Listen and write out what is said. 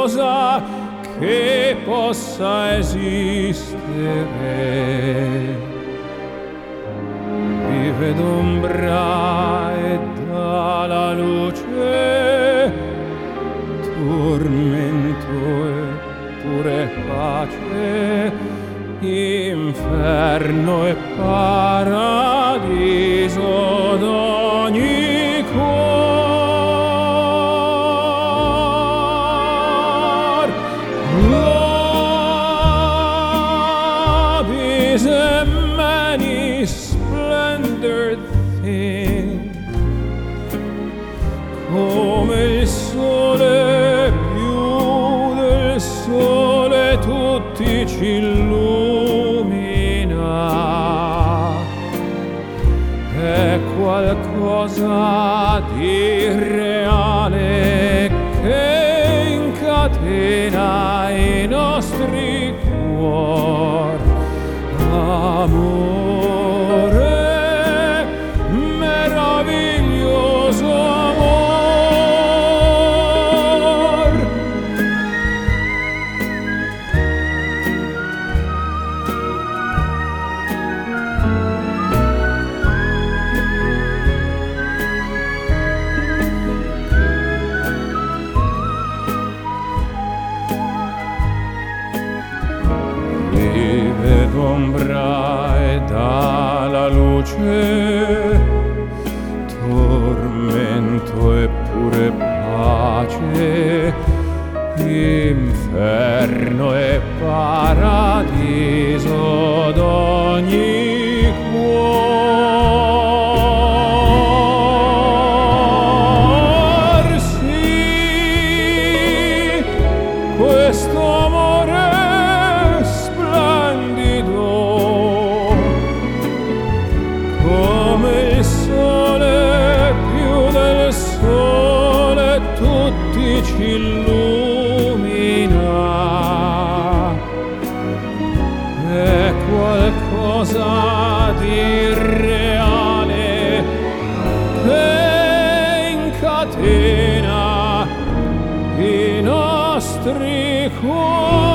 cosa che possa esistere. Vive d'ombra e dalla luce, tormento e pure pace, inferno e paradiso d'ogni cuor. Love is a many splendid thing, come il sole, più del sole tutti ci illumina. È qualcosa di reale che incatena i nostri cuori. Amore, meraviglioso amor. Vive d'ombra e dalla luce, tormento e pure pace, inferno e paradiso d'ogni cuor. Sì, questo amore come il sole, più del sole tutti ci illumina. È qualcosa di reale che incatena i nostri cuori.